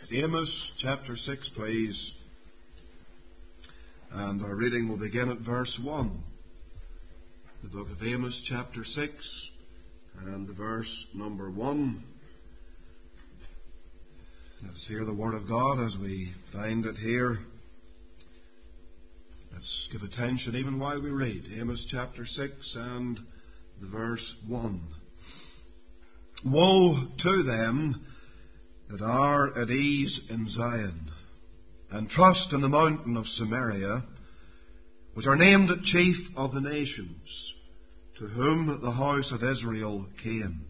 Amos chapter 6, please. And our reading will begin at verse 1. The book of Amos chapter 6 and the verse number 1. Let us hear the word of God as we find it here. Let's give attention even while we read. Amos chapter 6 and the verse 1. Woe to them that are at ease in Zion, and trust in the mountain of Samaria, which are named chief of the nations, to whom the house of Israel came.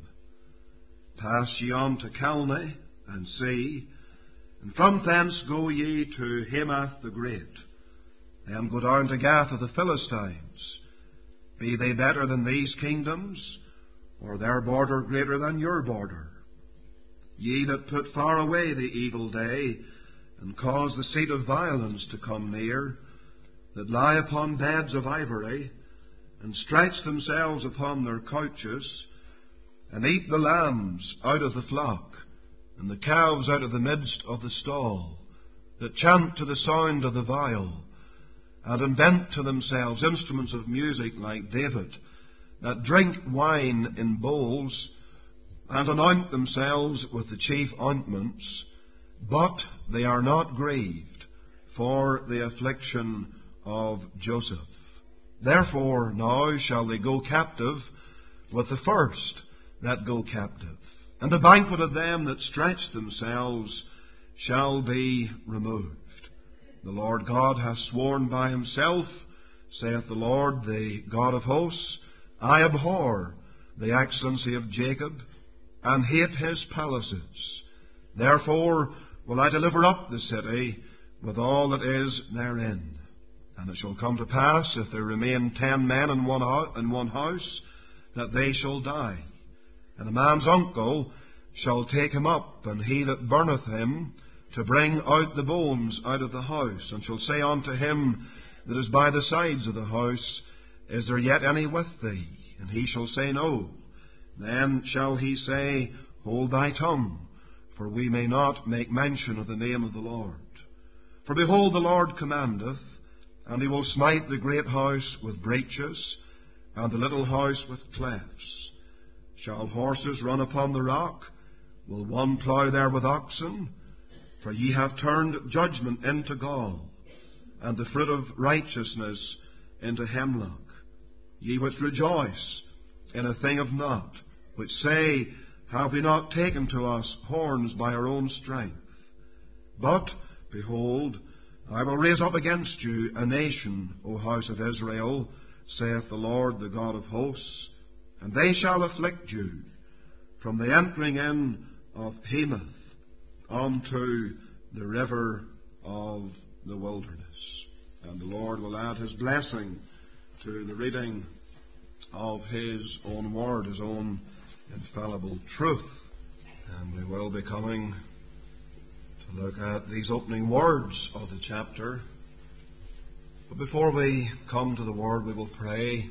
Pass ye on to Calneh, and see, and from thence go ye to Hamath the Great, then go down to Gath of the Philistines. Be they better than these kingdoms, or their border greater than your border? Ye that put far away the evil day, and cause the seat of violence to come near, that lie upon beds of ivory, and stretch themselves upon their couches, and eat the lambs out of the flock, and the calves out of the midst of the stall, that chant to the sound of the viol, and invent to themselves instruments of music like David, that drink wine in bowls, and anoint themselves with the chief ointments, but they are not grieved for the affliction of Joseph. Therefore now shall they go captive with the first that go captive, and the banquet of them that stretch themselves shall be removed. The Lord God hath sworn by himself, saith the Lord, the God of hosts, I abhor the excellency of Jacob, and hate his palaces. Therefore will I deliver up the city with all that is therein. And it shall come to pass, if there remain 10 men in one house, that they shall die. And a man's uncle shall take him up, and he that burneth him, to bring out the bones out of the house, and shall say unto him that is by the sides of the house, Is there yet any with thee? And he shall say, No. Then shall he say, Hold thy tongue, for we may not make mention of the name of the Lord. For behold, the Lord commandeth, and he will smite the great house with breaches, and the little house with clefts. Shall horses run upon the rock? Will one plough there with oxen? For ye have turned judgment into gall, and the fruit of righteousness into hemlock. Ye which rejoice in a thing of naught, which say, Have we not taken to us horns by our own strength? But, behold, I will raise up against you a nation, O house of Israel, saith the Lord, the God of hosts, and they shall afflict you from the entering in of Hamath unto the river of the wilderness. And the Lord will add His blessing to the reading of His own word, His own infallible truth. And we will be coming to look at these opening words of the chapter. But before we come to the word, we will pray,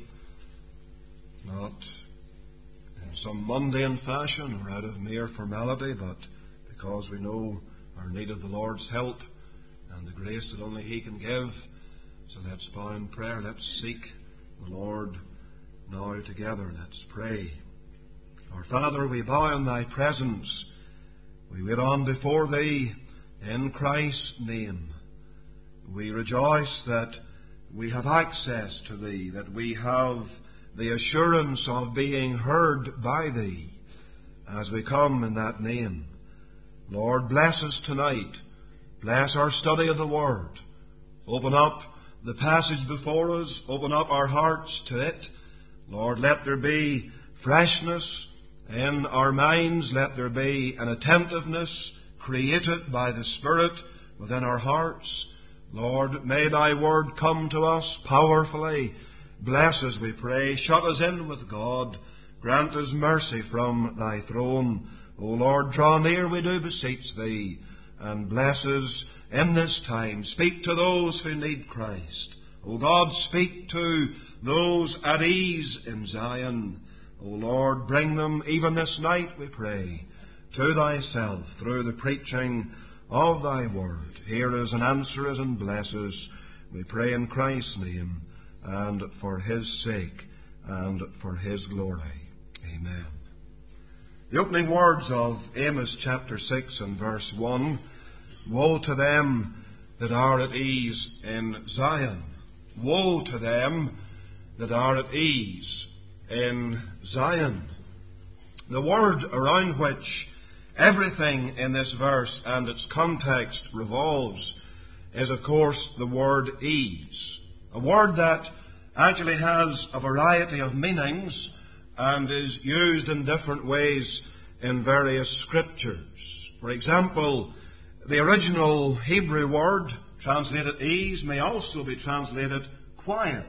not in some mundane fashion or out of mere formality, but because we know our need of the Lord's help and the grace that only He can give. So let's bow in prayer. Let's seek the Lord now together. Let's pray. Our Father, we bow in Thy presence. We wait on before Thee in Christ's name. We rejoice that we have access to Thee, that we have the assurance of being heard by Thee as we come in that name. Lord, bless us tonight. Bless our study of the Word. Open up the passage before us. Open up our hearts to it. Lord, let there be freshness in our minds. Let there be an attentiveness created by the Spirit within our hearts. Lord, may Thy Word come to us powerfully. Bless us, we pray. Shut us in with God. Grant us mercy from Thy throne. O Lord, draw near, we do beseech Thee, and bless us in this time. Speak to those who need Christ. O God, speak to those at ease in Zion. O Lord, bring them even this night, we pray, to Thyself through the preaching of thy word. Hear us and answer us and bless us. We pray in Christ's name and for his sake and for his glory. Amen. The opening words of Amos chapter 6 and verse 1. Woe to them that are at ease in Zion. Woe to them that are at ease in Zion. The word around which everything in this verse and its context revolves is, of course, the word ease. A word that actually has a variety of meanings and is used in different ways in various scriptures. For example, the original Hebrew word translated ease may also be translated quiet,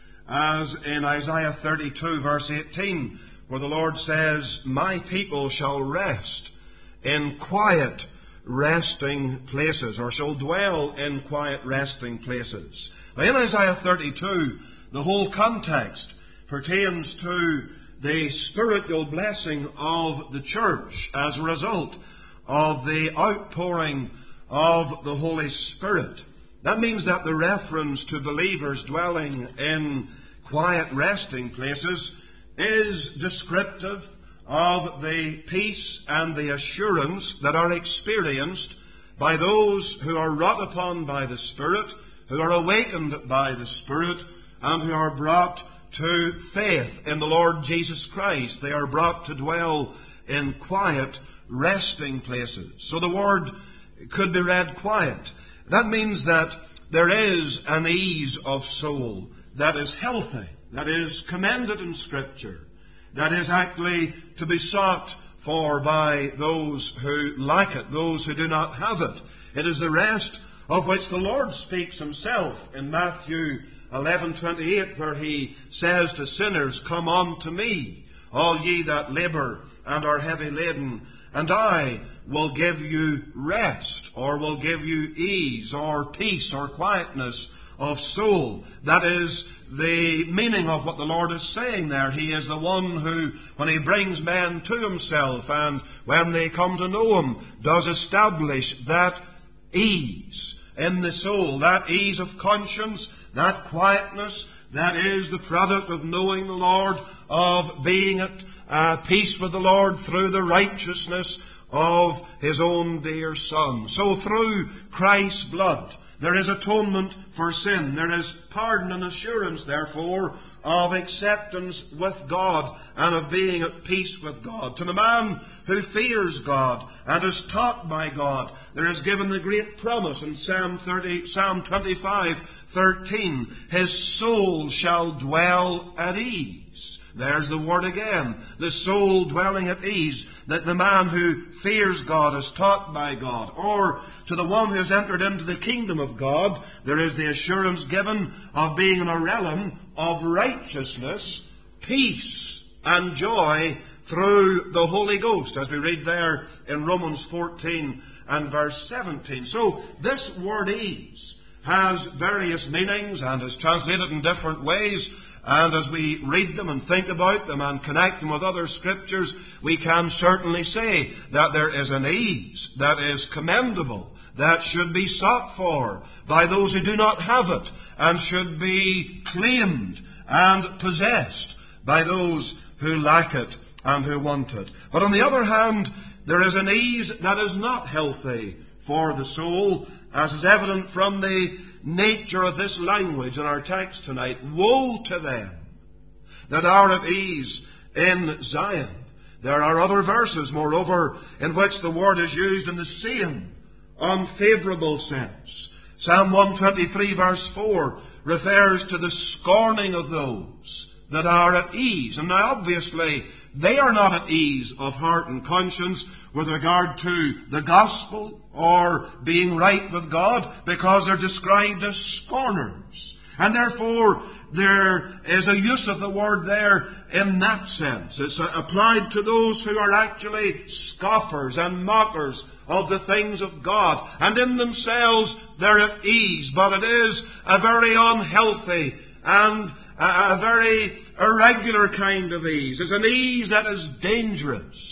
as in Isaiah 32 verse 18, where the Lord says, My people shall rest in quiet resting places, or shall dwell in quiet resting places. Now in Isaiah 32, the whole context pertains to the spiritual blessing of the church as a result of the outpouring of the Holy Spirit. That means that the reference to believers dwelling in quiet resting places is descriptive of the peace and the assurance that are experienced by those who are wrought upon by the Spirit, who are awakened by the Spirit, and who are brought to faith in the Lord Jesus Christ. They are brought to dwell in quiet resting places. So the word could be read quiet. That means that there is an ease of soul that is healthy, that is commended in Scripture, that is actually to be sought for by those who lack it, those who do not have it. It is the rest of which the Lord speaks himself in Matthew 11:28, where he says to sinners, Come unto me, all ye that labour and are heavy laden, and I will give you rest, or will give you ease, or peace, or quietness of soul. That is the meaning of what the Lord is saying there. He is the one who, when he brings men to himself, and when they come to know him, does establish that ease in the soul, that ease of conscience, that quietness that is the product of knowing the Lord, of being at peace with the Lord through the righteousness of his own dear Son. So through Christ's blood, there is atonement for sin. There is pardon and assurance, therefore, of acceptance with God and of being at peace with God. To the man who fears God and is taught by God, there is given the great promise in Psalm 25:13. His soul shall dwell at ease. There's the word again. The soul dwelling at ease. That the man who fears God is taught by God. Or to the one who has entered into the kingdom of God, there is the assurance given of being in a realm of righteousness, peace, and joy through the Holy Ghost, as we read there in Romans 14 and verse 17. So this word ease has various meanings and is translated in different ways. And as we read them and think about them and connect them with other scriptures, we can certainly say that there is an ease that is commendable, that should be sought for by those who do not have it, and should be claimed and possessed by those who lack it and who want it. But on the other hand, there is an ease that is not healthy for the soul, as is evident from the nature of this language in our text tonight. Woe to them that are at ease in Zion. There are other verses, moreover, in which the word is used in the same unfavourable sense. Psalm 123 verse 4 refers to the scorning of those that are at ease. And now obviously they are not at ease of heart and conscience with regard to the gospel or being right with God, because they're described as scorners. And therefore there is a use of the word there in that sense. It's applied to those who are actually scoffers and mockers of the things of God. And in themselves they're at ease, but it is a very unhealthy and a very irregular kind of ease. It's an ease that is dangerous.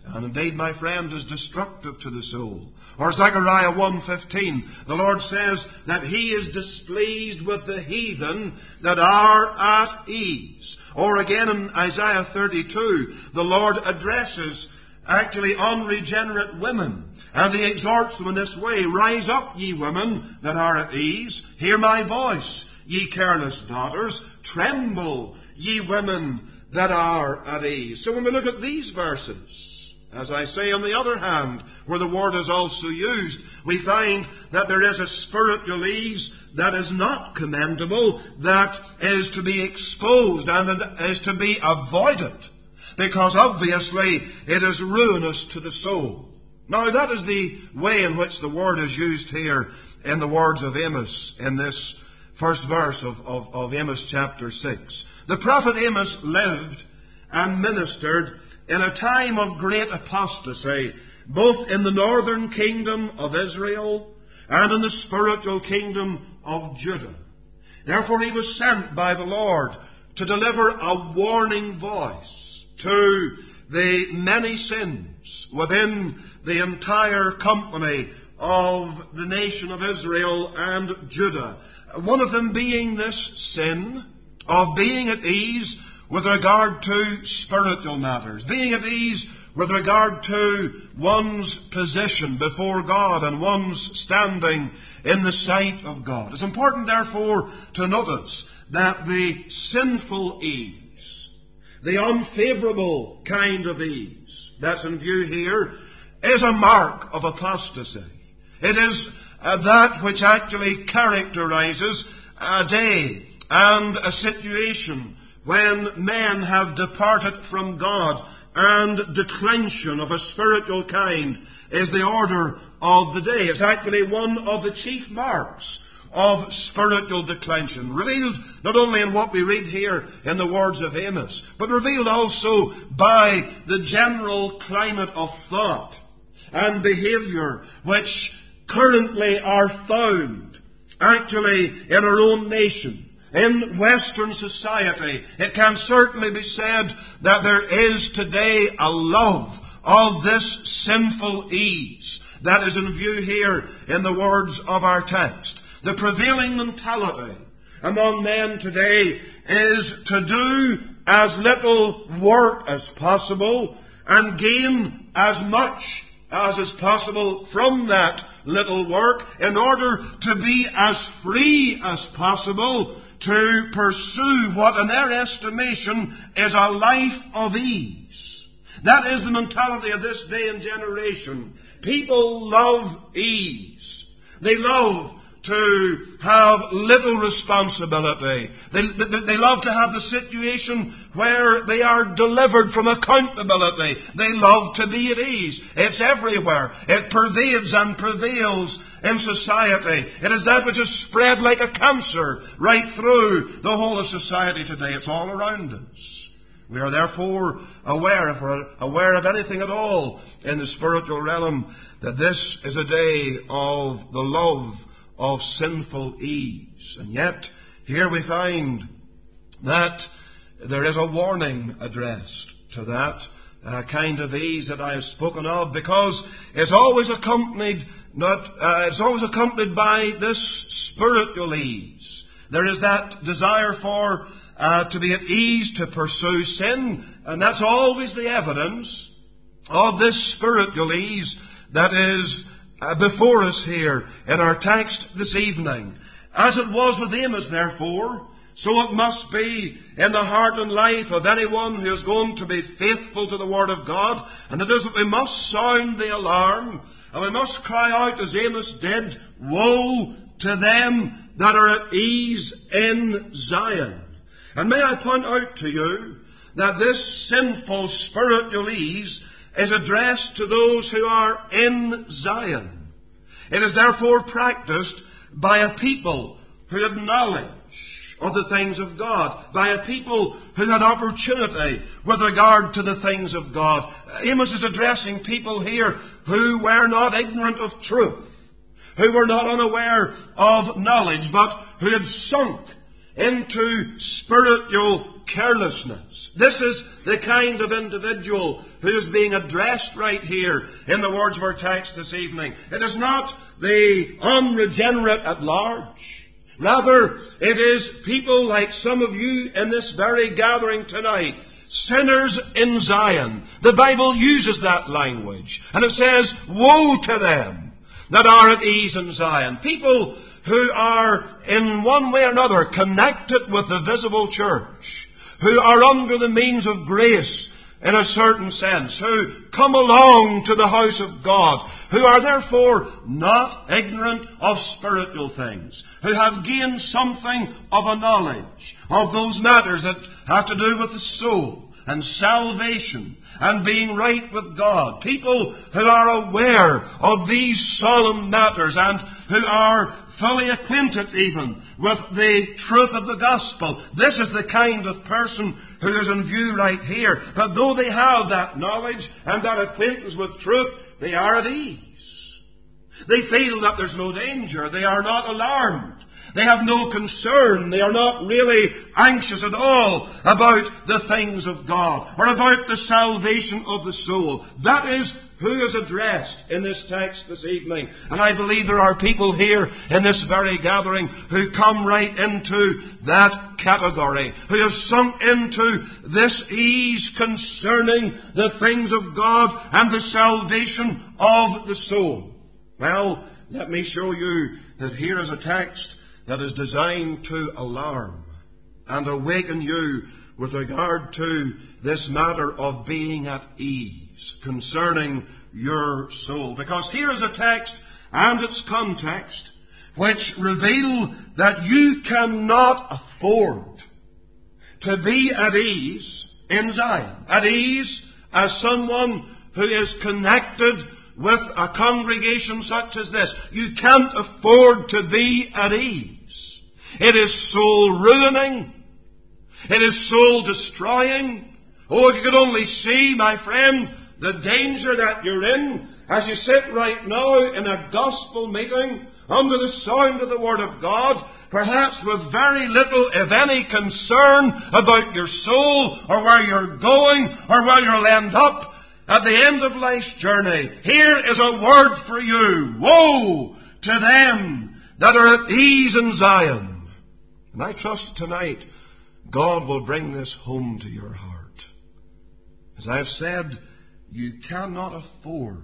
and indeed, my friend, is destructive to the soul. Or Zechariah 1:15, the Lord says that He is displeased with the heathen that are at ease. Or again in Isaiah 32, the Lord addresses actually unregenerate women, and He exhorts them in this way: Rise up, ye women that are at ease, hear my voice, ye careless daughters, tremble, ye women that are at ease. So when we look at these verses, as I say, on the other hand, where the word is also used, we find that there is a spiritual ease that is not commendable, that is to be exposed and is to be avoided, because obviously it is ruinous to the soul. Now that is the way in which the word is used here in the words of Amos, in this first verse of Amos chapter 6. The prophet Amos lived and ministered in a time of great apostasy, both in the northern kingdom of Israel and in the spiritual kingdom of Judah. Therefore he was sent by the Lord to deliver a warning voice to the many sins within the entire company of the nation of Israel and Judah. One of them being this sin of being at ease with regard to spiritual matters, being at ease with regard to one's position before God and one's standing in the sight of God. It's important, therefore, to notice that the sinful ease, the unfavourable kind of ease that's in view here, is a mark of apostasy. It is that which actually characterizes a day and a situation when men have departed from God, and declension of a spiritual kind is the order of the day. It's actually one of the chief marks of spiritual declension, revealed not only in what we read here in the words of Amos, but revealed also by the general climate of thought and behaviour which currently are found actually in our own nation. In Western society, it can certainly be said that there is today a love of this sinful ease that is in view here in the words of our text. The prevailing mentality among men today is to do as little work as possible and gain as much as is possible from that little work in order to be as free as possible to pursue what in their estimation is a life of ease. That is the mentality of this day and generation. People love ease. They love to have little responsibility. They love to have the situation where they are delivered from accountability. They love to be at ease. It's everywhere. It pervades and prevails in society. It is that which is spread like a cancer right through the whole of society today. It's all around us. We are therefore aware, if we're aware of anything at all in the spiritual realm, that this is a day of the love of sinful ease. And yet, here we find that there is a warning addressed to that kind of ease that I have spoken of, because it's always accompanied by this spiritual ease. There is that desire for to be at ease, to pursue sin, and that's always the evidence of this spiritual ease that is before us here in our text this evening. As it was with Amos, therefore, so it must be in the heart and life of anyone who is going to be faithful to the Word of God. And it is that we must sound the alarm, and we must cry out as Amos did, "Woe to them that are at ease in Zion." And may I point out to you that this sinful spiritual ease is addressed to those who are in Zion. It is therefore practiced by a people who have knowledge of the things of God, by a people who had opportunity with regard to the things of God. Amos is addressing people here who were not ignorant of truth, who were not unaware of knowledge, but who had sunk into spiritual carelessness. This is the kind of individual who is being addressed right here in the words of our text this evening. It is not the unregenerate at large. Rather, it is people like some of you in this very gathering tonight, sinners in Zion. The Bible uses that language, and it says, woe to them that are at ease in Zion. People who are in one way or another connected with the visible church, who are under the means of grace in a certain sense, who come along to the house of God, who are therefore not ignorant of spiritual things, who have gained something of a knowledge of those matters that have to do with the soul and salvation and being right with God. People who are aware of these solemn matters and who are fully acquainted even with the truth of the gospel. This is the kind of person who is in view right here. But though they have that knowledge and that acquaintance with truth, they are at ease. They feel that there's no danger. They are not alarmed. They have no concern. They are not really anxious at all about the things of God or about the salvation of the soul. That is who is addressed in this text this evening. And I believe there are people here in this very gathering who come right into that category, who have sunk into this ease concerning the things of God and the salvation of the soul. Well, let me show you that here is a text that is designed to alarm and awaken you with regard to this matter of being at ease concerning your soul. Because here is a text and its context which reveal that you cannot afford to be at ease in Zion. At ease as someone who is connected with a congregation such as this. You can't afford to be at ease. It is soul ruining. It is soul destroying. Oh, if you could only see, my friend, the danger that you're in as you sit right now in a gospel meeting under the sound of the Word of God, perhaps with very little, if any, concern about your soul or where you're going or where you'll end up at the end of life's journey. Here is a word for you. Woe to them that are at ease in Zion. And I trust tonight God will bring this home to your heart. As I have said, you cannot afford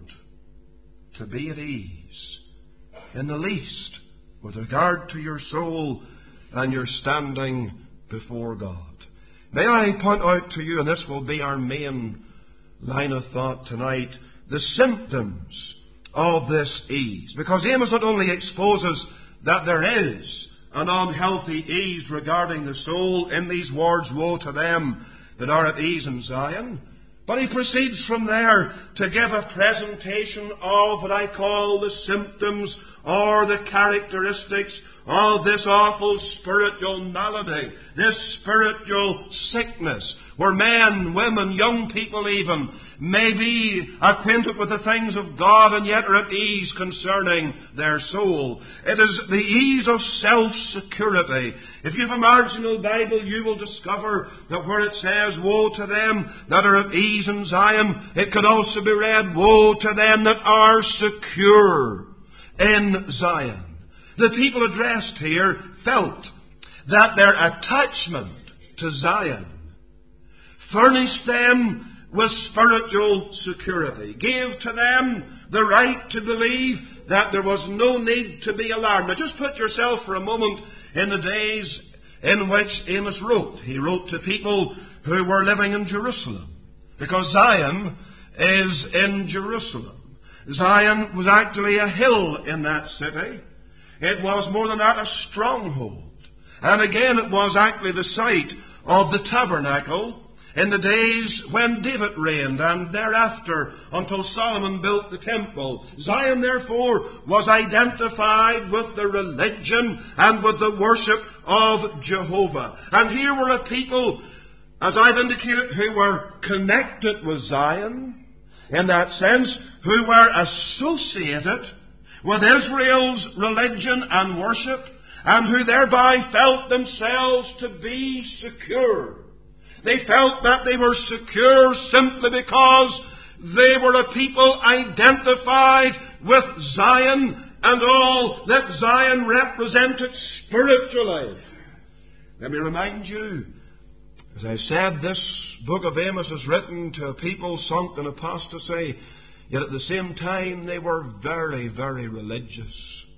to be at ease in the least with regard to your soul and your standing before God. May I point out to you, and this will be our main line of thought tonight, the symptoms of this ease. Because Amos not only exposes that there is an unhealthy ease regarding the soul in these words, woe to them that are at ease in Zion, but he proceeds from there to give a presentation of what I call the symptoms or the characteristics of this awful spiritual malady, this spiritual sickness, where men, women, young people even, may be acquainted with the things of God and yet are at ease concerning their soul. It is the ease of self-security. If you have a marginal Bible, you will discover that where it says, woe to them that are at ease in Zion, it could also be read, woe to them that are secure in Zion. The people addressed here felt that their attachment to Zion furnished them with spiritual security, gave to them the right to believe that there was no need to be alarmed. Now just put yourself for a moment in the days in which Amos wrote. He wrote to people who were living in Jerusalem, because Zion is in Jerusalem. Zion was actually a hill in that city. It was more than that, a stronghold. And again, it was actually the site of the tabernacle in the days when David reigned and thereafter until Solomon built the temple. Zion, therefore, was identified with the religion and with the worship of Jehovah. And here were a people, as I've indicated, who were connected with Zion, in that sense, who were associated with Israel's religion and worship, and who thereby felt themselves to be secure. They felt that they were secure simply because they were a people identified with Zion and all that Zion represented spiritually. Let me remind you, as I said, this book of Amos is written to a people sunk in apostasy, yet at the same time they were very, very religious.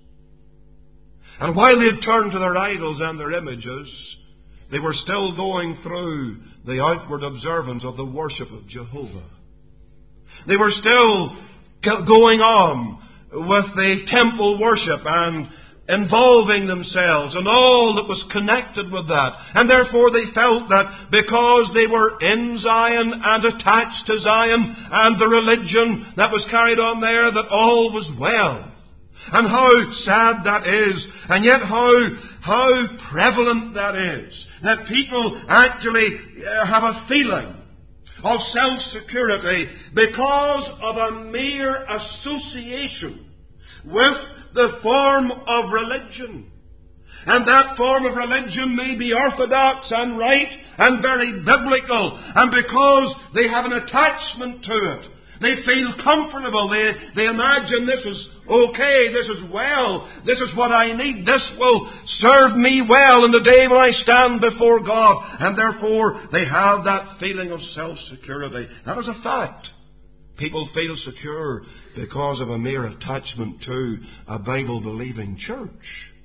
And while they had turned to their idols and their images, they were still going through the outward observance of the worship of Jehovah. They were still going on with the temple worship and involving themselves in all that was connected with that. And therefore they felt that because they were in Zion and attached to Zion and the religion that was carried on there, that all was well. And how sad that is, and yet how prevalent that is, that people actually have a feeling of self-security because of a mere association with the form of religion. And that form of religion may be orthodox and right and very biblical, and because they have an attachment to it, they feel comfortable. They imagine this is okay, this is well, this is what I need, this will serve me well in the day when I stand before God. And therefore they have that feeling of self-security. That is a fact. People feel secure because of a mere attachment to a Bible-believing church.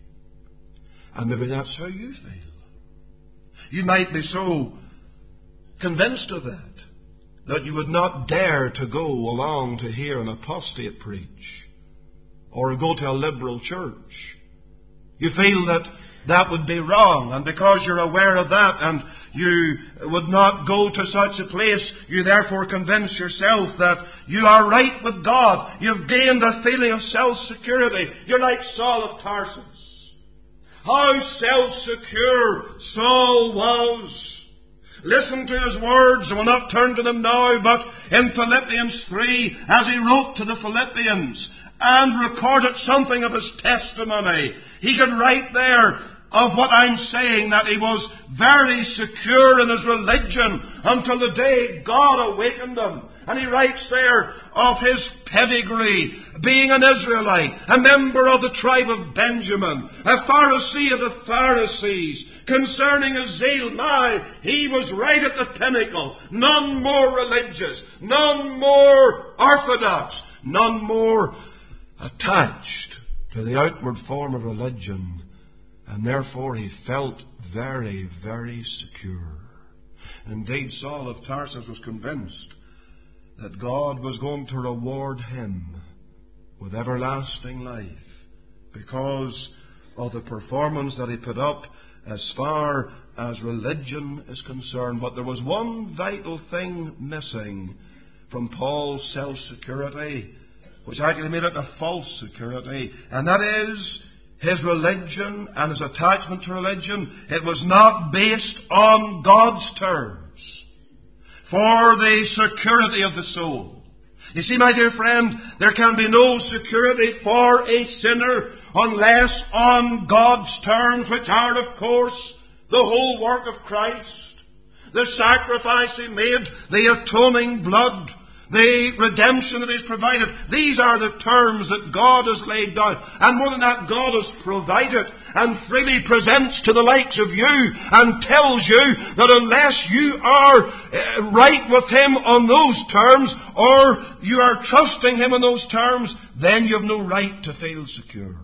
And maybe that's how you feel. You might be so convinced of that you would not dare to go along to hear an apostate preach or go to a liberal church. You feel that would be wrong, and because you're aware of that and you would not go to such a place, you therefore convince yourself that you are right with God. You've gained a feeling of self-security. You're like Saul of Tarsus. How self-secure Saul was. Listen to his words. I will not turn to them now, but in Philippians 3, as he wrote to the Philippians and recorded something of his testimony, he could write there of what I'm saying, that he was very secure in his religion until the day God awakened him. And he writes there of his pedigree, being an Israelite, a member of the tribe of Benjamin, a Pharisee of the Pharisees. Concerning his zeal, he was right at the pinnacle. None more religious, none more orthodox, none more attached to the outward form of religion. And therefore he felt very, very secure. Indeed, Saul of Tarsus was convinced that God was going to reward him with everlasting life because of the performance that he put up as far as religion is concerned. But there was one vital thing missing from Paul's self-security, which actually made it a false security, and that is his religion and his attachment to religion. It was not based on God's terms for the security of the soul. You see, my dear friend, there can be no security for a sinner unless on God's terms, which are, of course, the whole work of Christ, the sacrifice He made, the atoning blood, the redemption that He's provided. These are the terms that God has laid down. And more than that, God has provided and freely presents to the likes of you and tells you that unless you are right with Him on those terms, or you are trusting Him on those terms, then you have no right to feel secure.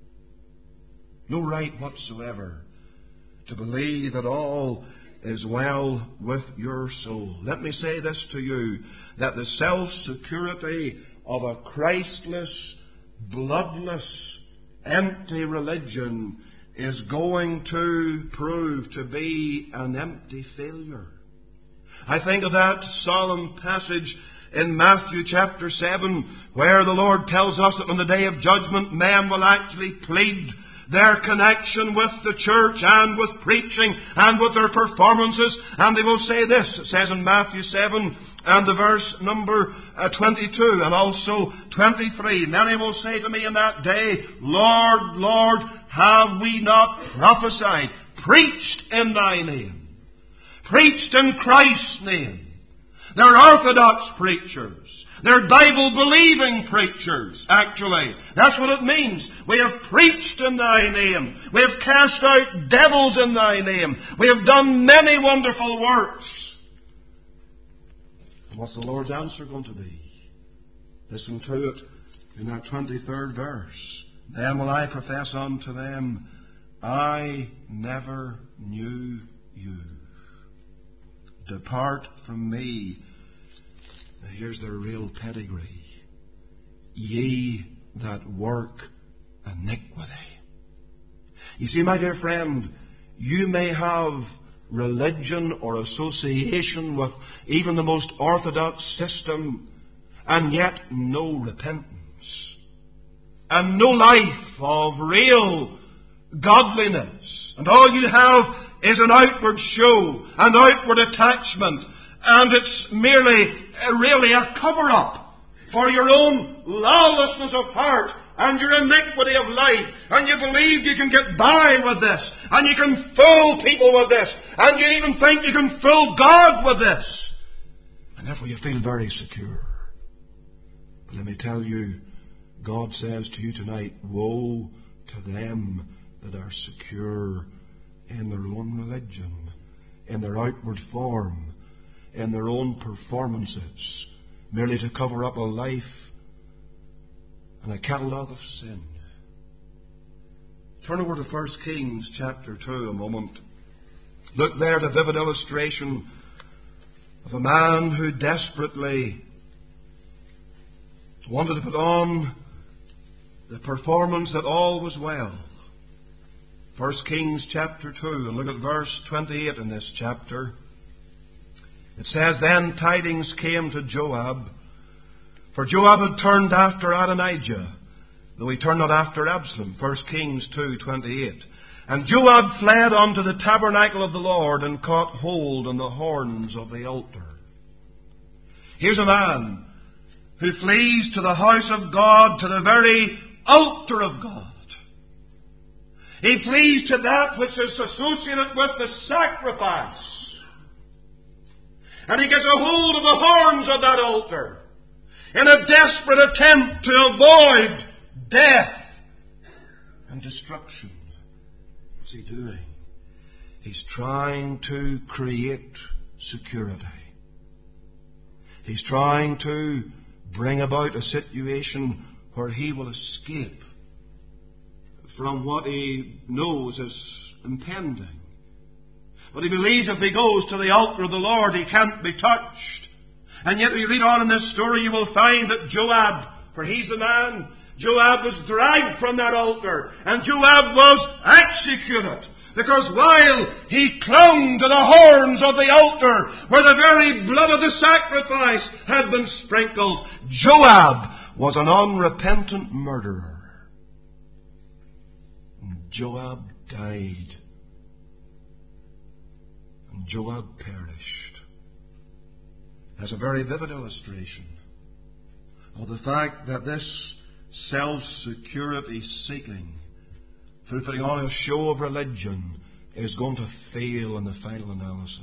No right whatsoever to believe that all is well with your soul. Let me say this to you, that the self-security of a Christless, bloodless, empty religion is going to prove to be an empty failure. I think of that solemn passage in Matthew chapter 7, where the Lord tells us that on the day of judgment, men will actually plead their connection with the church and with preaching and with their performances. And they will say this, it says in Matthew 7 and the verse number 22 and also 23. Many will say to me in that day, Lord, Lord, have we not prophesied, preached in thy name, preached in Christ's name? They're Orthodox preachers. They're Bible-believing preachers, actually. That's what it means. We have preached in thy name. We have cast out devils in thy name. We have done many wonderful works. And what's the Lord's answer going to be? Listen to it in that 23rd verse. Then will I profess unto them, I never knew you. Depart from me. Now here's their real pedigree. Ye that work iniquity. You see, my dear friend, you may have religion or association with even the most orthodox system, and yet no repentance, and no life of real godliness. And all you have is an outward show, an outward attachment, and it's merely really a cover-up for your own lawlessness of heart and your iniquity of life. And you believe you can get by with this, and you can fool people with this, and you even think you can fool God with this. And therefore you feel very secure. But let me tell you, God says to you tonight, woe to them that are secure in their own religion, in their outward form, in their own performances, merely to cover up a life and a catalogue of sin. Turn over to 1 Kings chapter 2 a moment. Look there at a vivid illustration of a man who desperately wanted to put on the performance that all was well. 1 Kings chapter 2, and look at verse 28 in this chapter. It says, Then tidings came to Joab, for Joab had turned after Adonijah, though he turned not after Absalom. 1 Kings 2:28. And Joab fled unto the tabernacle of the Lord, and caught hold on the horns of the altar. Here's a man who flees to the house of God, to the very altar of God. He flees to that which is associated with the sacrifice. And he gets a hold of the horns of that altar in a desperate attempt to avoid death and destruction. What's he doing? He's trying to create security. He's trying to bring about a situation where he will escape from what he knows is impending. But he believes if he goes to the altar of the Lord, he can't be touched. And yet, when you read on in this story, you will find that Joab, for he's the man, Joab was dragged from that altar, and Joab was executed. Because while he clung to the horns of the altar, where the very blood of the sacrifice had been sprinkled, Joab was an unrepentant murderer. And Joab died. And Joab perished. As a very vivid illustration of the fact that this self-security seeking, through putting on a show of religion, is going to fail in the final analysis.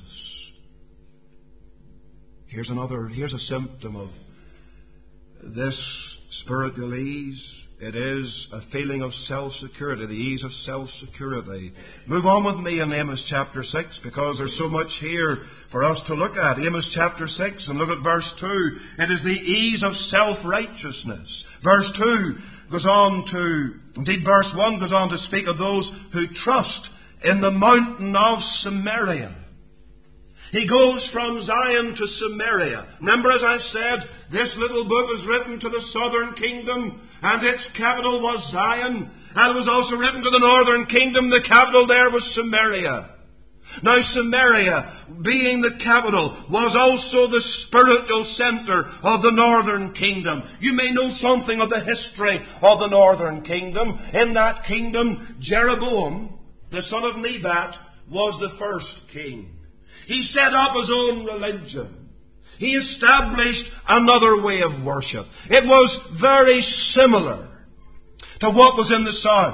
Here's a symptom of this spiritual ease. It is a feeling of self-security, the ease of self-security. Move on with me in Amos chapter 6, because there's so much here for us to look at. Amos chapter 6, and look at verse 2. It is the ease of self-righteousness. Verse 2 goes on to, indeed verse 1 goes on to speak of those who trust in the mountain of Samaria. He goes from Zion to Samaria. Remember, as I said, this little book was written to the southern kingdom, and its capital was Zion. And it was also written to the northern kingdom. The capital there was Samaria. Now, Samaria, being the capital, was also the spiritual center of the northern kingdom. You may know something of the history of the northern kingdom. In that kingdom, Jeroboam, the son of Nebat, was the first king. He set up his own religion. He established another way of worship. It was very similar to what was in the south.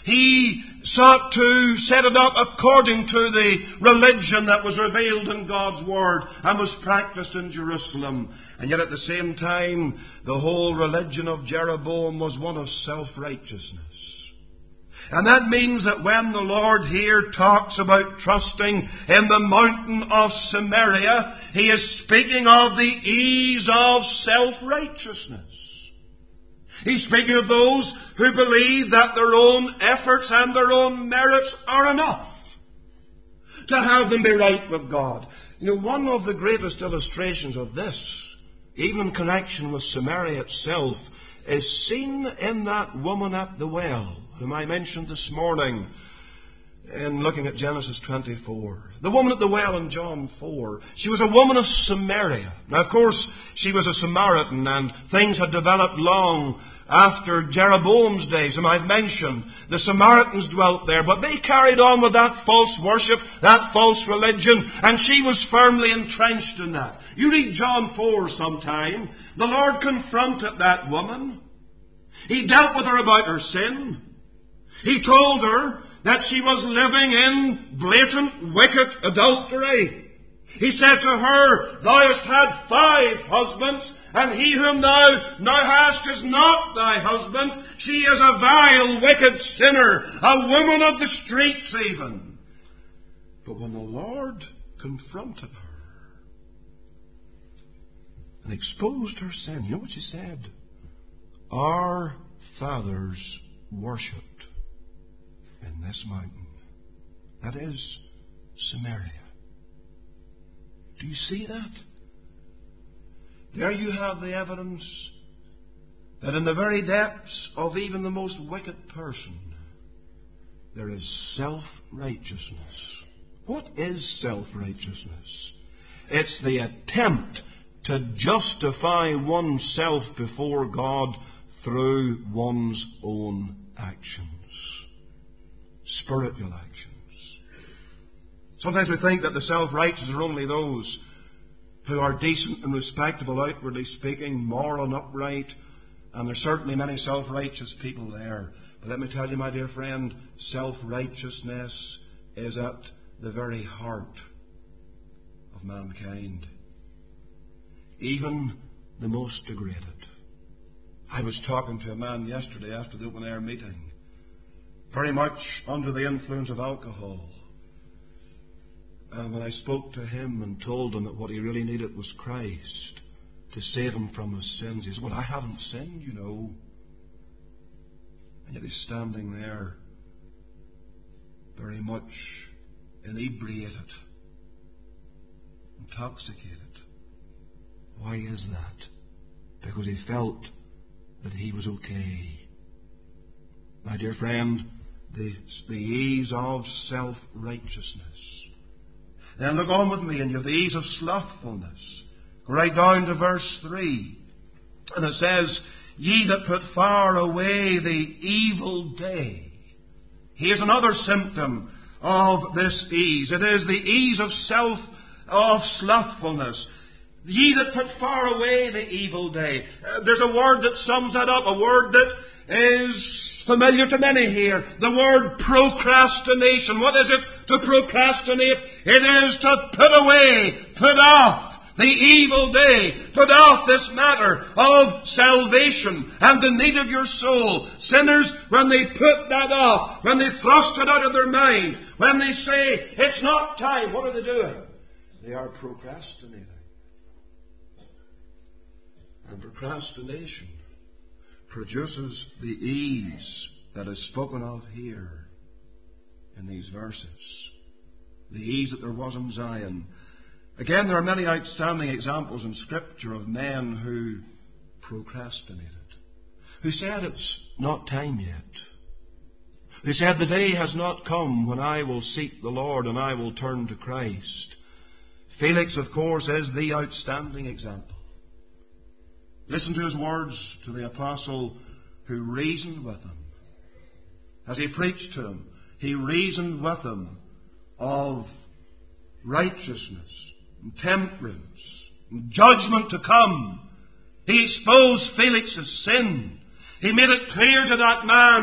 he sought to set it up according to the religion that was revealed in God's Word and was practiced in Jerusalem. And yet at the same time, the whole religion of Jeroboam was one of self-righteousness. And that means that when the Lord here talks about trusting in the mountain of Samaria, He is speaking of the ease of self-righteousness. He's speaking of those who believe that their own efforts and their own merits are enough to have them be right with God. You know, one of the greatest illustrations of this, even in connection with Samaria itself, is seen in that woman at the well, whom I mentioned this morning in looking at Genesis 24. The woman at the well in John 4. She was a woman of Samaria. Now, of course, she was a Samaritan, and things had developed long after Jeroboam's days, and I've mentioned the Samaritans dwelt there, but they carried on with that false worship, that false religion, and she was firmly entrenched in that. You read John 4 sometime. The Lord confronted that woman. He dealt with her about her sin. He told her that she was living in blatant, wicked adultery. He said to her, "Thou hast had 5 husbands, and he whom thou now hast is not thy husband. She is a vile, wicked sinner, a woman of the streets even." But when the Lord confronted her and exposed her sin, you know what she said? "Our fathers worshipped in this mountain." That is Samaria. Do you see that? There you have the evidence that in the very depths of even the most wicked person, there is self-righteousness. What is self-righteousness? It's the attempt to justify oneself before God through one's own actions. Spiritual actions. Sometimes we think that the self-righteous are only those who are decent and respectable, outwardly speaking, moral and upright, and there's certainly many self-righteous people there. But let me tell you, my dear friend, self-righteousness is at the very heart of mankind. Even the most degraded. I was talking to a man yesterday after the open-air meeting, very much under the influence of alcohol. And when I spoke to him and told him that what he really needed was Christ to save him from his sins, he said, "Well, I haven't sinned, you know." And yet he's standing there very much inebriated, intoxicated. Why is that? Because he felt that he was okay. My dear friend, the ease of self-righteousness. Then look on with me, and you have the ease of slothfulness. Go right down to verse 3. And it says, "Ye that put far away the evil day." Here's another symptom of this ease. It is the ease of slothfulness. Ye that put far away the evil day. There's a word that sums that up, a word that is familiar to many here. The word procrastination. What is it to procrastinate? It is to put away, put off the evil day. Put off this matter of salvation and the need of your soul. Sinners, when they put that off, when they thrust it out of their mind, when they say, "It's not time," what are they doing? They are procrastinating. And procrastination produces the ease that is spoken of here in these verses. The ease that there was in Zion. Again, there are many outstanding examples in Scripture of men who procrastinated, who said it's not time yet. They said the day has not come when I will seek the Lord and I will turn to Christ. Felix, of course, is the outstanding example. Listen to his words to the apostle who reasoned with him. As he preached to him, he reasoned with him of righteousness and temperance and judgment to come. He exposed Felix's sin. He made it clear to that man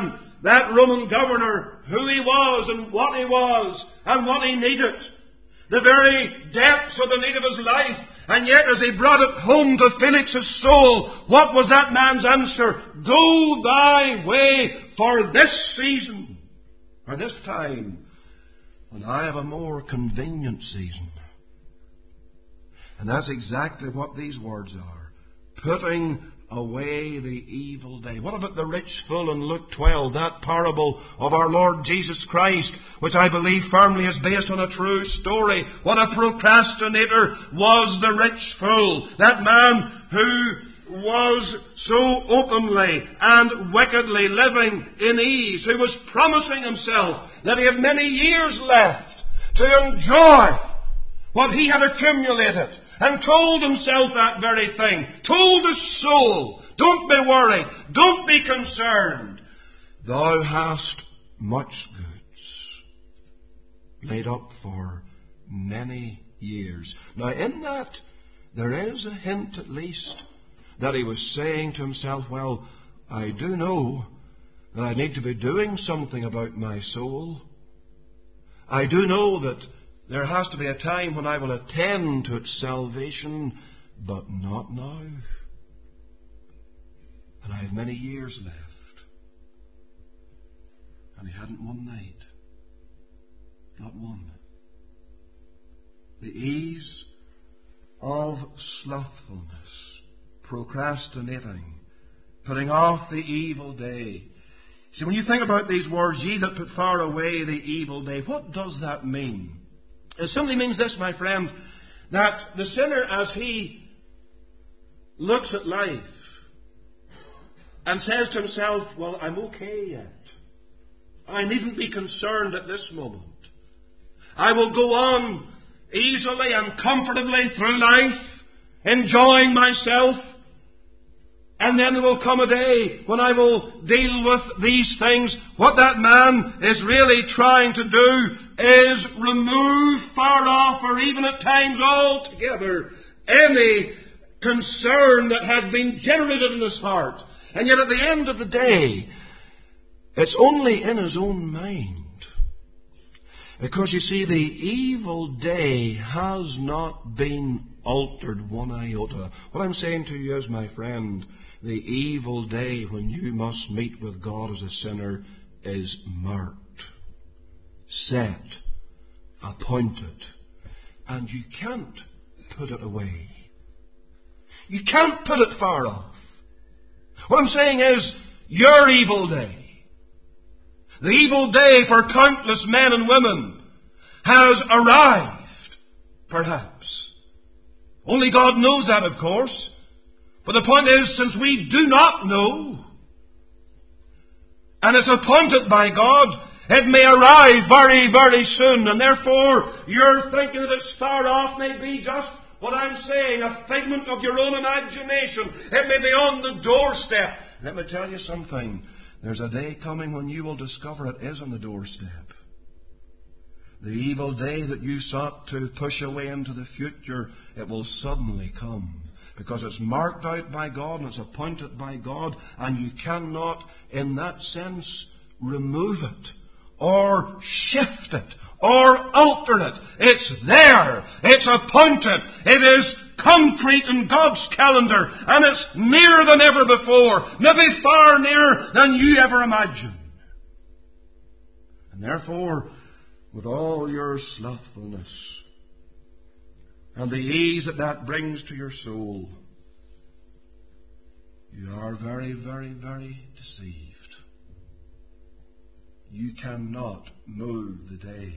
that Roman governor who he was and what he was and what he needed. The very depths of the need of his life. And yet as he brought it home to Felix's soul, what was that man's answer? Go thy way for this season, or this time, when I have a more convenient season. And that's exactly what these words are. Putting away the evil day. What about the rich fool in Luke 12, that parable of our Lord Jesus Christ, which I believe firmly is based on a true story? What a procrastinator was the rich fool. That man who was so openly and wickedly living in ease, who was promising himself that he had many years left to enjoy what he had accumulated, and told himself that very thing. Told his soul, don't be worried, don't be concerned. Thou hast much goods laid up for many years. Now in that, there is a hint at least that he was saying to himself, well, I do know that I need to be doing something about my soul. I do know that there has to be a time when I will attend to its salvation, but not now. And I have many years left. And he hadn't one night. Not one. The ease of slothfulness, procrastinating, putting off the evil day. See, when you think about these words, ye that put far away the evil day, what does that mean? It simply means this, my friend, that the sinner, as he looks at life and says to himself, well, I'm okay yet. I needn't be concerned at this moment. I will go on easily and comfortably through life, enjoying myself. And then there will come a day when I will deal with these things. What that man is really trying to do is remove far off, or even at times altogether, any concern that has been generated in his heart. And yet at the end of the day, it's only in his own mind. Because you see, the evil day has not been altered one iota. What I'm saying to you is, my friend, the evil day when you must meet with God as a sinner is marked, set, appointed, and you can't put it away. You can't put it far off. What I'm saying is, your evil day, the evil day for countless men and women, has arrived, perhaps. Only God knows that, of course. But the point is, since we do not know, and it's appointed by God, it may arrive very, very soon. And therefore, you're thinking that it's far off, may be just what I'm saying, a figment of your own imagination. It may be on the doorstep. Let me tell you something. There's a day coming when you will discover it is on the doorstep. The evil day that you sought to push away into the future, it will suddenly come. Because it's marked out by God and it's appointed by God, and you cannot, in that sense, remove it or shift it or alter it. It's there. It's appointed. It is concrete in God's calendar, and it's nearer than ever before, maybe far nearer than you ever imagined. And therefore, with all your slothfulness and the ease that brings to your soul, you are very, very, very deceived. You cannot move the day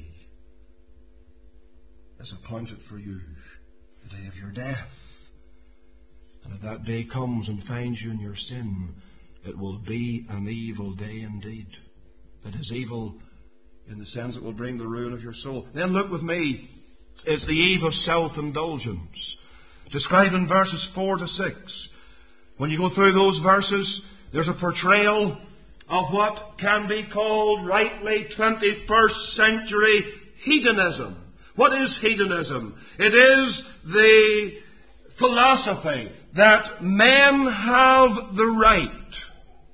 that's appointed for you, the day of your death. And if that day comes and finds you in your sin, it will be an evil day indeed. It is evil in the sense it will bring the ruin of your soul. Then look with me. It's the eve of self-indulgence, described in verses 4 to 6. When you go through those verses, there's a portrayal of what can be called rightly 21st century hedonism. What is hedonism? It is the philosophy that men have the right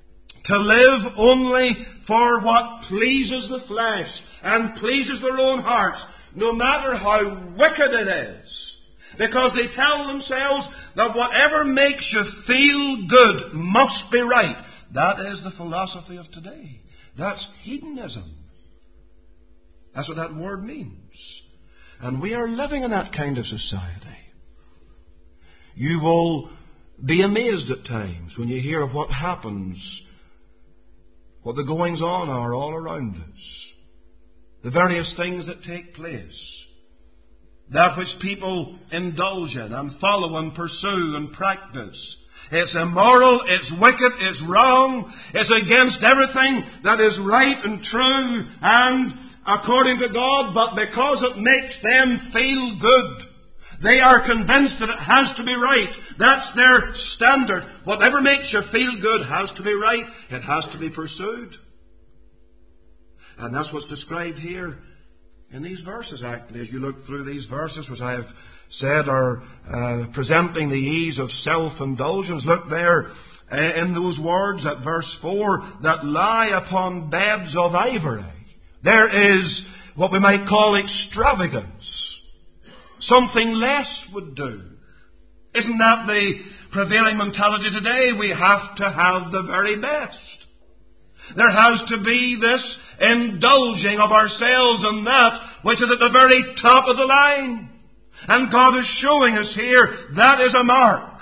to live only for what pleases the flesh and pleases their own hearts, no matter how wicked it is. Because they tell themselves that whatever makes you feel good must be right. That is the philosophy of today. That's hedonism. That's what that word means. And we are living in that kind of society. You will be amazed at times when you hear of what happens, what the goings on are all around us, the various things that take place, that which people indulge in and follow and pursue and practice. It's immoral, it's wicked, it's wrong, it's against everything that is right and true and according to God, but because it makes them feel good, they are convinced that it has to be right. That's their standard. Whatever makes you feel good has to be right. It has to be pursued. And that's what's described here in these verses, actually. As you look through these verses, which I have said are presenting the ease of self-indulgence, look there in those words at verse 4, that lie upon beds of ivory. There is what we might call extravagance. Something less would do. Isn't that the prevailing mentality today? We have to have the very best. There has to be this indulging of ourselves in that which is at the very top of the line. And God is showing us here that is a mark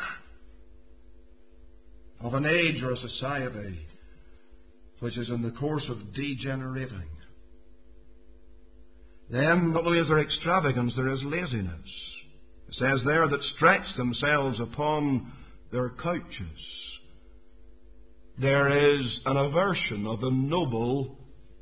of an age or a society which is in the course of degenerating. Then, not only is there extravagance, there is laziness. It says there that stretch themselves upon their couches. There is an aversion of the noble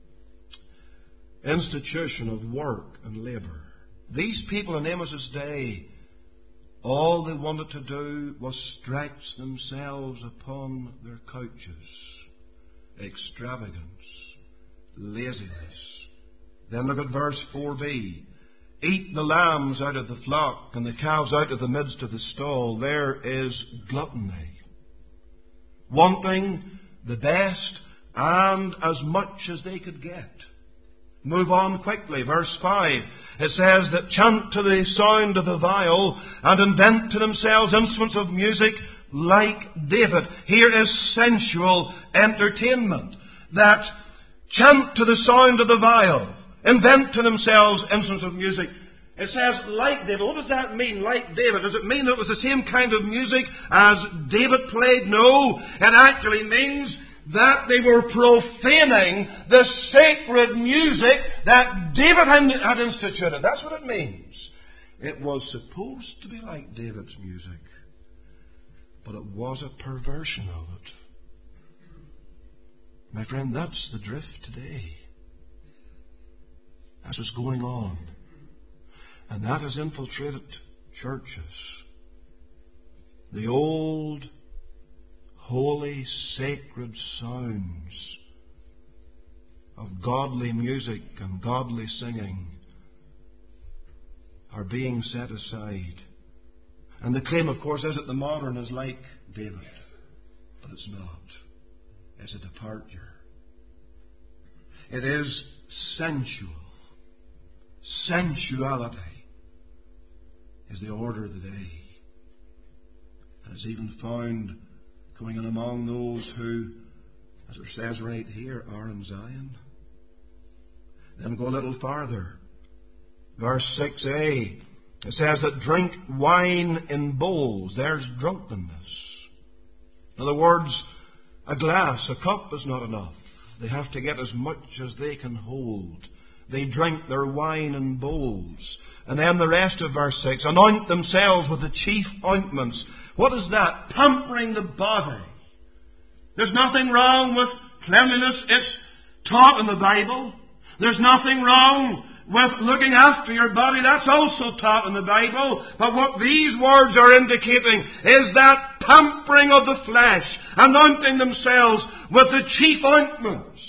institution of work and labour. These people in Amos's day, all they wanted to do was stretch themselves upon their couches. Extravagance, laziness. Then look at verse 4b. Eat the lambs out of the flock and the calves out of the midst of the stall. There is gluttony. Wanting the best and as much as they could get. Move on quickly. Verse 5. It says that chant to the sound of the viol and invent to themselves instruments of music like David. Here is sensual entertainment. That chant to the sound of the viol. Invent to themselves instruments of music. It says, like David. What does that mean, like David? Does it mean that it was the same kind of music as David played? No. It actually means that they were profaning the sacred music that David had instituted. That's what it means. It was supposed to be like David's music, but it was a perversion of it. My friend, that's the drift today. That's what's going on. And that has infiltrated churches. The old, holy, sacred sounds of godly music and godly singing are being set aside. And the claim, of course, is that the modern is like David. But it's not. It's a departure. It is sensual. Sensuality is the order of the day. And it's even found coming in among those who, as it says right here, are in Zion. Then go a little farther. Verse 6a. It says that drink wine in bowls. There's drunkenness. In other words, a glass, a cup is not enough. They have to get as much as they can hold. They drink their wine in bowls. And then the rest of verse 6, anoint themselves with the chief ointments. What is that? Pampering the body. There's nothing wrong with cleanliness. It's taught in the Bible. There's nothing wrong with looking after your body. That's also taught in the Bible. But what these words are indicating is that pampering of the flesh, anointing themselves with the chief ointments.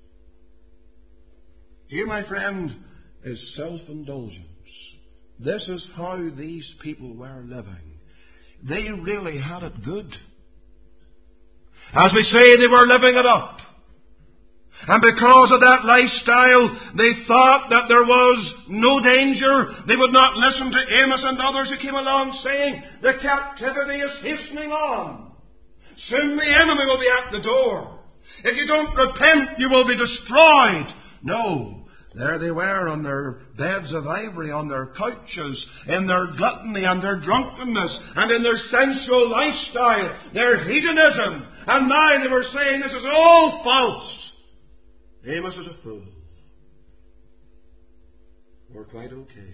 Here, my friend, is self-indulgence. This is how these people were living. They really had it good. As we say, they were living it up. And because of that lifestyle, they thought that there was no danger. They would not listen to Amos and others who came along saying, the captivity is hastening on. Soon the enemy will be at the door. If you don't repent, you will be destroyed. No. There they were on their beds of ivory, on their couches, in their gluttony and their drunkenness, and in their sensual lifestyle, their hedonism. And now they were saying, this is all false. Amos is a fool. We're quite okay.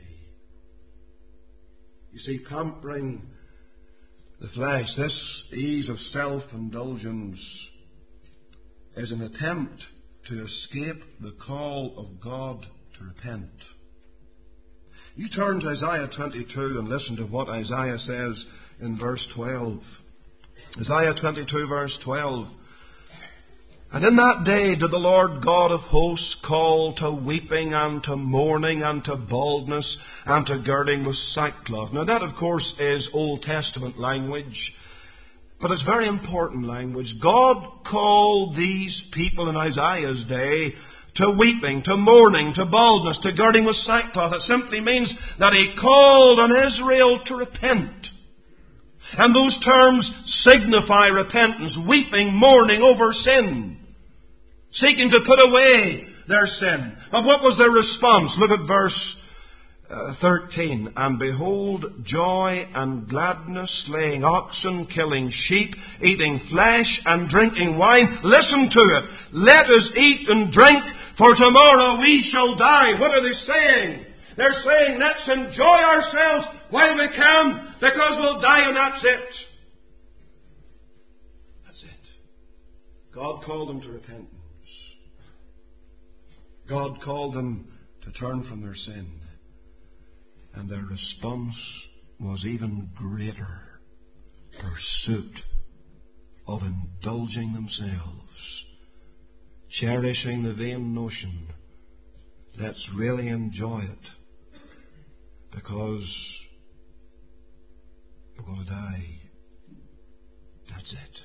You see, pampering the flesh, this ease of self-indulgence, is an attempt to escape the call of God to repent. You turn to Isaiah 22 and listen to what Isaiah says in verse 12. Isaiah 22 verse 12. And in that day did the Lord God of hosts call to weeping and to mourning and to baldness and to girding with sackcloth. Now that, of course, is Old Testament language, but it's very important language. God called these people in Isaiah's day to weeping, to mourning, to baldness, to girding with sackcloth. It simply means that He called on Israel to repent. And those terms signify repentance, weeping, mourning over sin, seeking to put away their sin. But what was their response? Look at verse 13. And behold, joy and gladness, slaying oxen, killing sheep, eating flesh and drinking wine. Listen to it. Let us eat and drink, for tomorrow we shall die. What are they saying? They're saying, let's enjoy ourselves while we can, because we'll die and that's it. That's it. God called them to repentance. God called them to turn from their sin. And their response was even greater pursuit of indulging themselves, cherishing the vain notion, let's really enjoy it, because we're going to die. That's it.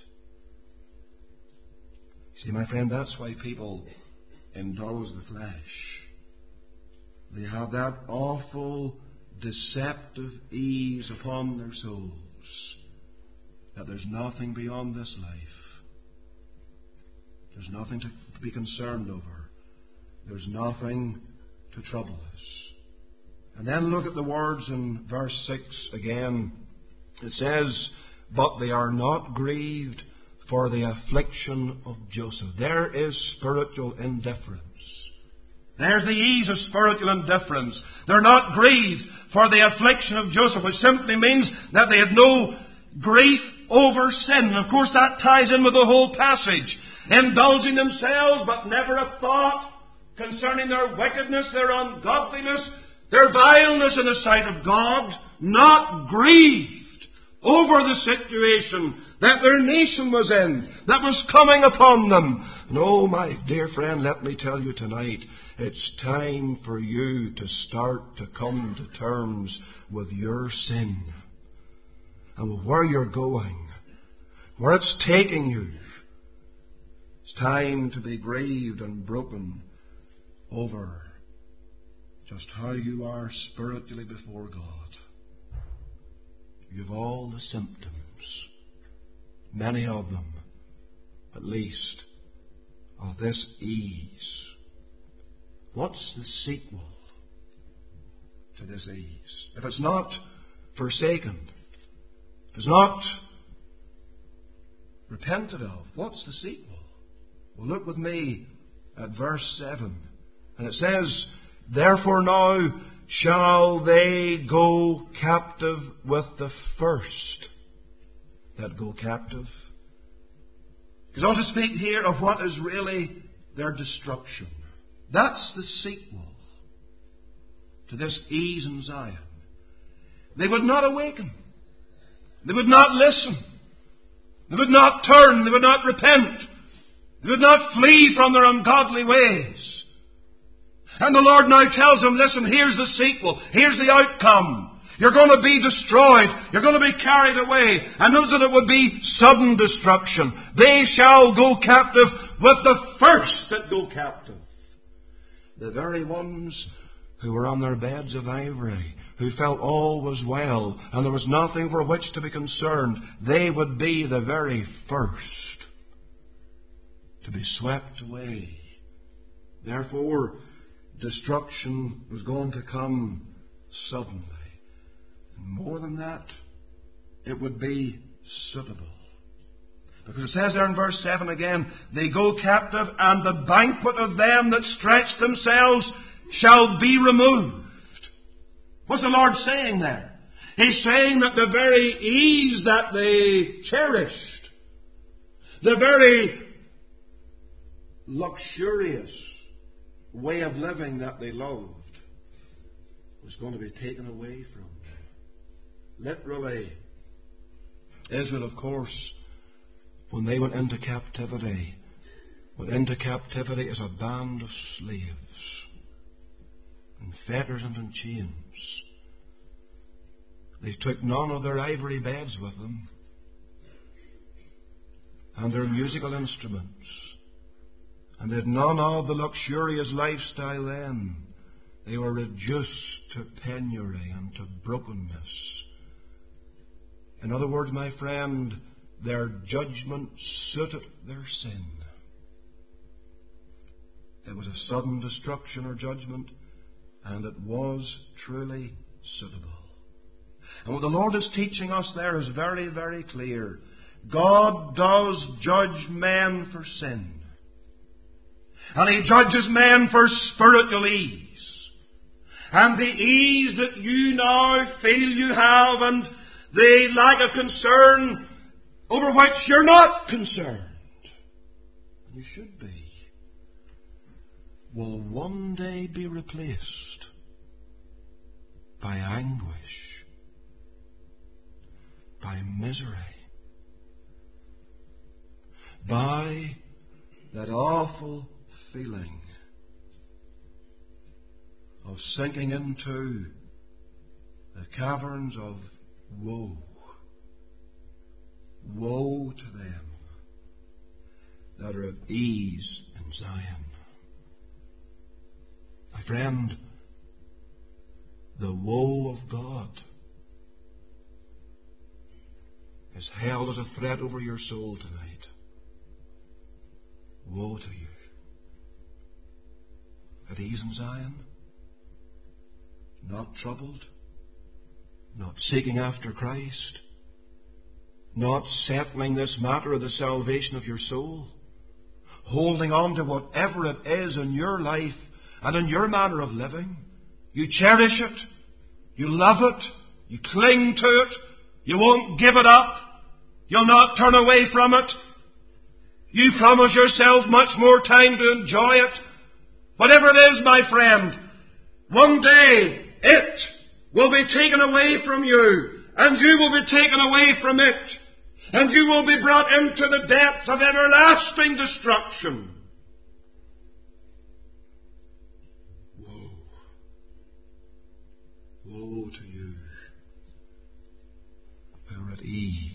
See, my friend, that's why people indulge the flesh. They have that awful, deceptive ease upon their souls that there's nothing beyond this life. There's nothing to be concerned over. There's nothing to trouble us. And then look at the words in verse 6 again. It says, but they are not grieved for the affliction of Joseph. There is spiritual indifference. There's the ease of spiritual indifference. They're not grieved for the affliction of Joseph, which simply means that they had no grief over sin. Of course, that ties in with the whole passage. Indulging themselves, but never a thought concerning their wickedness, their ungodliness, their vileness in the sight of God. Not grieved over the situation that their nation was in, that was coming upon them. No, my dear friend, let me tell you tonight, it's time for you to start to come to terms with your sin and where you're going, where it's taking you. It's time to be grieved and broken over just how you are spiritually before God. You've all the symptoms, many of them, at least, of this ease. What's the sequel to this ease? If it's not forsaken, if it's not repented of, what's the sequel? Well, look with me at verse 7. And it says, therefore now shall they go captive with the first that go captive. Because I want to speak here of what is really their destruction. That's the sequel to this ease in Zion. They would not awaken. They would not listen. They would not turn. They would not repent. They would not flee from their ungodly ways. And the Lord now tells them, listen, here's the sequel. Here's the outcome. You're going to be destroyed. You're going to be carried away. And notice that it would be sudden destruction. They shall go captive with the first that go captive. The very ones who were on their beds of ivory, who felt all was well, and there was nothing for which to be concerned, they would be the very first to be swept away. Therefore, destruction was going to come suddenly. And more than that, it would be suitable. Because it says there in verse 7 again, they go captive, and the banquet of them that stretch themselves shall be removed. What's the Lord saying there? He's saying that the very ease that they cherished, the very luxurious way of living that they loved, was going to be taken away from them. Literally, Israel, of course, when they went into captivity as a band of slaves, in fetters and in chains. They took none of their ivory beds with them, and their musical instruments, and they had none of the luxurious lifestyle then. They were reduced to penury and to brokenness. In other words, my friend, their judgment suited their sin. It was a sudden destruction or judgment, and it was truly suitable. And what the Lord is teaching us there is very, very clear. God does judge men for sin. And He judges men for spiritual ease. And the ease that you now feel you have, and the lack of concern over which you're not concerned, and you should be, will one day be replaced by anguish, by misery, by that awful feeling of sinking into the caverns of woe. Woe to them that are at ease in Zion. My friend, the woe of God is held as a threat over your soul tonight. Woe to you. At ease in Zion, not troubled, not seeking after Christ, not settling this matter of the salvation of your soul, holding on to whatever it is in your life and in your manner of living. You cherish it, you love it, you cling to it, you won't give it up, you'll not turn away from it. You promise yourself much more time to enjoy it. Whatever it is, my friend, one day it will be taken away from you, and you will be taken away from it, and you will be brought into the depths of everlasting destruction. Woe. Woe to you who are at ease.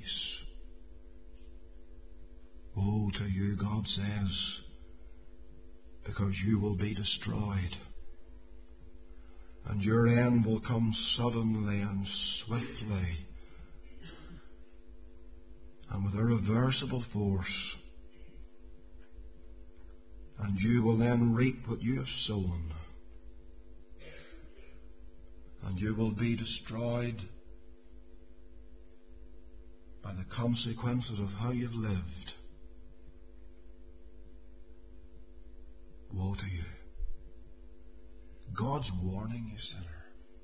Woe to you, God says, because you will be destroyed. And your end will come suddenly and swiftly and with irreversible force. And you will then reap what you have sown. And you will be destroyed by the consequences of how you've lived. Woe to you. God's warning you, sinner.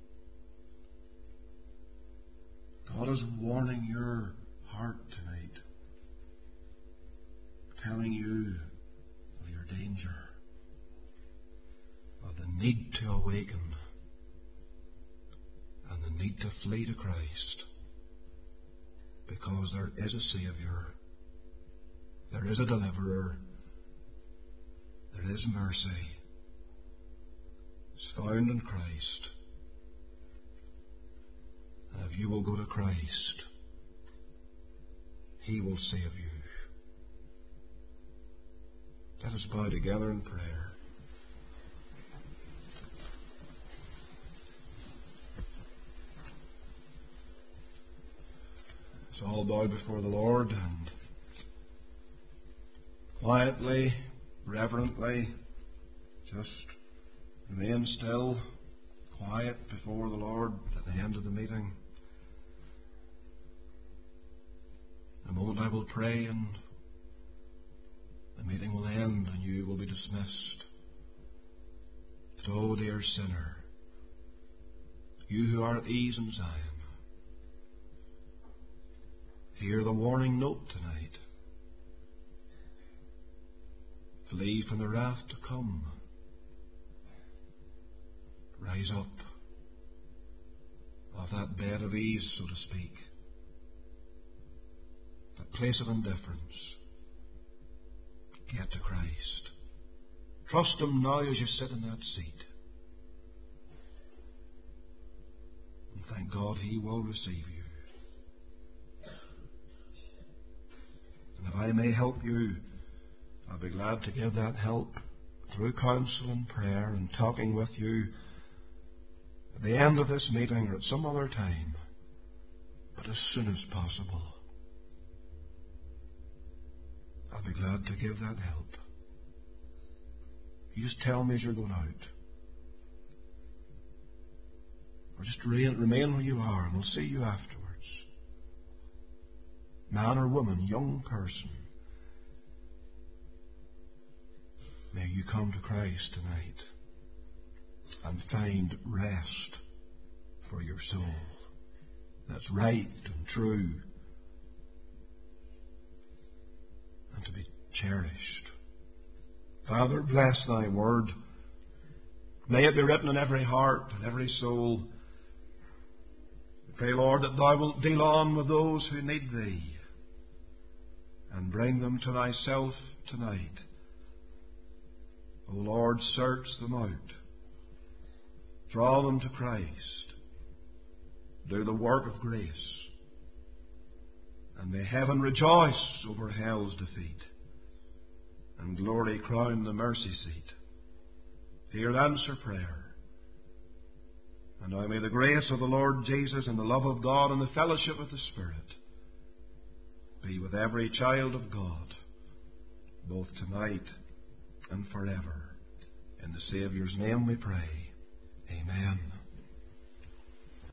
God is warning your heart tonight, telling you of your danger, of the need to awaken, and the need to flee to Christ, because there is a Saviour, there is a Deliverer, there is mercy. It's found in Christ. And if you will go to Christ, He will save you. Let us bow together in prayer. Let's all bow before the Lord and quietly, reverently, just remain still, quiet before the Lord at the end of the meeting. In a moment I will pray and the meeting will end and you will be dismissed. But oh, dear sinner, you who are at ease in Zion, hear the warning note tonight. Flee from the wrath to come. Rise up off that bed of ease, so to speak, that place of indifference. Get to Christ. Trust Him now as you sit in that seat. And thank God He will receive you. And if I may help you, I'll be glad to give that help through counsel and prayer and talking with you at the end of this meeting or at some other time, but as soon as possible. I'll be glad to give that help. You just tell me as you're going out. Or just remain where you are and we'll see you afterwards. Man or woman, young person, may you come to Christ tonight and find rest for your soul that's right and true and to be cherished. Father, bless Thy word. May it be written in every heart and every soul. We pray, Lord, that Thou wilt deal on with those who need Thee and bring them to Thyself tonight. O Lord, search them out. Draw them to Christ. Do the work of grace. And may heaven rejoice over hell's defeat, and glory crown the mercy seat. Hear and answer prayer. And now may the grace of the Lord Jesus and the love of God and the fellowship of the Spirit be with every child of God, both tonight and forever. In the Saviour's name we pray. Amen.